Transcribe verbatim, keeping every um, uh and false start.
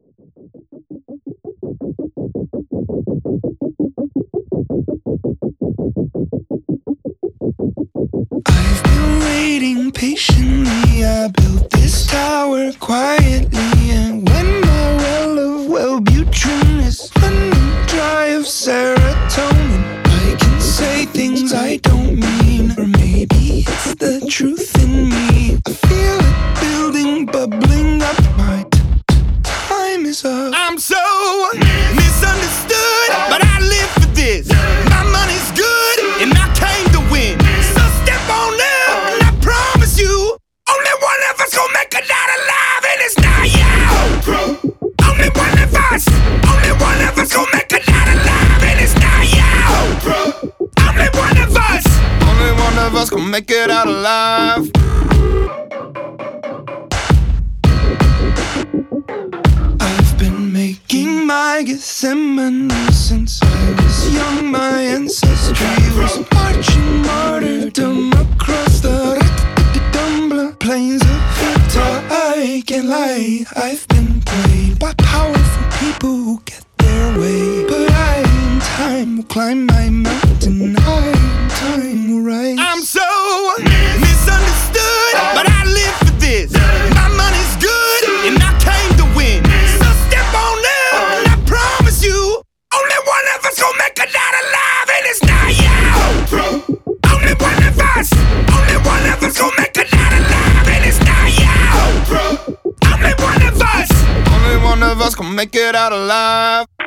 I've been waiting patiently. I built this tower quietly, and when my well of Wellbutrin is running dry of serotonin, I can say things I don't mean, or maybe it's the truth in me. I feel it building, bubbling up. My t- t- time is up. I'm so misunderstood, but I live for this. My money's good, and I came to win. So step on up, and I promise you, only one of us gon' make it out alive, and it's not you. Only one of us, only one of us gon' make it out alive, and it's not you. Only one of us, only one of us gon' make it out alive. I've been making my Gethsemane since I was young. My ancestry was marching martyrdom across the Dumbler plains of Utah. I can't lie, I've been played by powerful people who get their way, but I in time will climb my mountain. I in time will rise. I'm so misunderstood, but I live for this. My money's good, and I came to win. So step on up, and I promise you, only one of us gon' make it out alive, and it's not you. Only one of us, only one of us gon' make it out alive, and it's not you. Only one of us, only one of us gon' make it out alive.